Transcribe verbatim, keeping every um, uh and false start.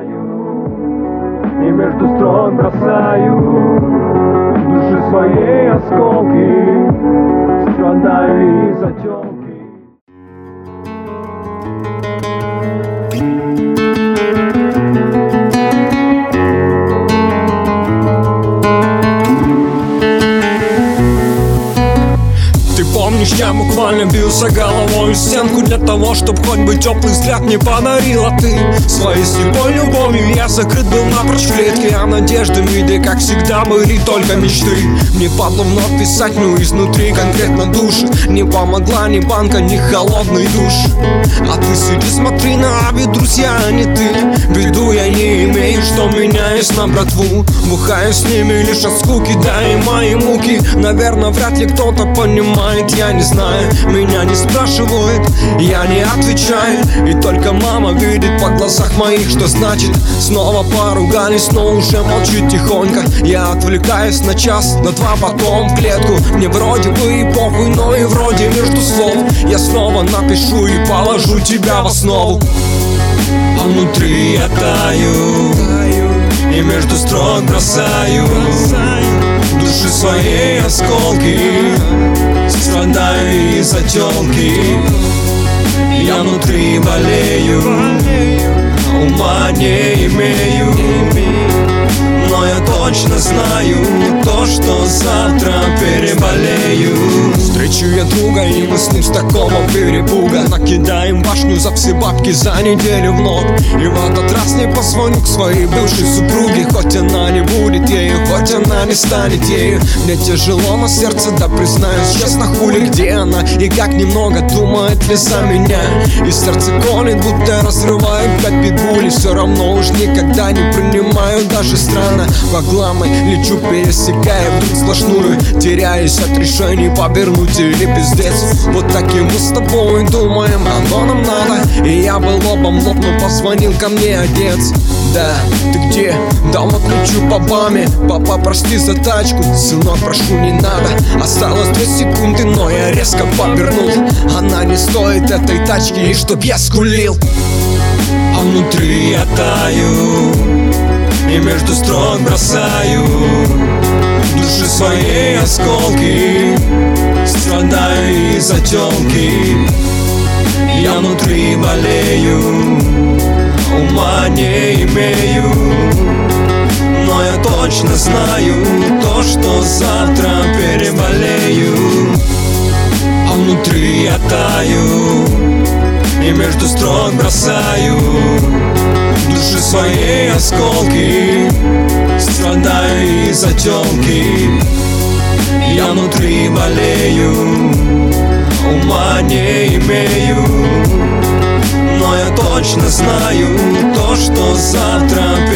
И между строк бросаю души своей осколки, страдаю из-за тёлки. Помнишь, я буквально бился головой в стенку для того, чтоб хоть бы теплый взгляд мне подарила ты. Своей слепой любовью я закрыт был напрочь в клетке, а надежды где, как всегда, были только мечты. Мне падло вновь писать, но изнутри конкретно души. Не помогла ни банка, ни холодный душ. А ты сиди, смотри на обе, друзья, а не ты. Беду я не имею, что меняюсь на братву. Бухаю с ними лишь от скуки, да и мои муки. Наверное, вряд ли кто-то понимает, я не знаю, меня не спрашивают, я не отвечаю. И только мама видит по глазах моих, что значит снова поругались, но уже молчит тихонько. Я отвлекаюсь на час, на два, потом в клетку. Мне вроде бы и похуй, но и вроде между слов я снова напишу и положу тебя в основу. А внутри я таю, и между строк бросаю души своей осколки, страдаю из-за тёлки. Я внутри болею, ума не имею, но я точно знаю то, что завтра переболею. Встречу я друга, и мы с ним с такого перепуга накидаем башню за все бабки за неделю в ног. И в этот раз не позвоню к своей бывшей супруге, хоть она не будет ею, хоть она не станет ею. Мне тяжело на сердце, да признаюсь честно, хули, где она и как немного думает ли за меня. И сердце колет, будто разрывает пять питбулей. Все равно уж никогда не принимаю, даже странно. По гламой лечу, пересекая вдруг сплошную, теряюсь от решений, повернуть или пиздец. Вот таким мы с тобой думаем, оно нам надо. И я был лобом лоб, но позвонил ко мне отец. Да, ты где? Да вот лечу по баме. Папа, прости за тачку, сынок, прошу, не надо. Осталось две секунды, но я резко повернул. Она не стоит этой тачки, и чтоб я скулил. А внутри я таю, и между строк бросаю души своей осколки, страдаю из-за тёлки. Я внутри болею, ума не имею, но я точно знаю то, что завтра переболею. А внутри я таю, и между строк бросаю души своей осколки, страдаю из-за тёлки. Я внутри болею, ума не имею, но я точно знаю то, что завтра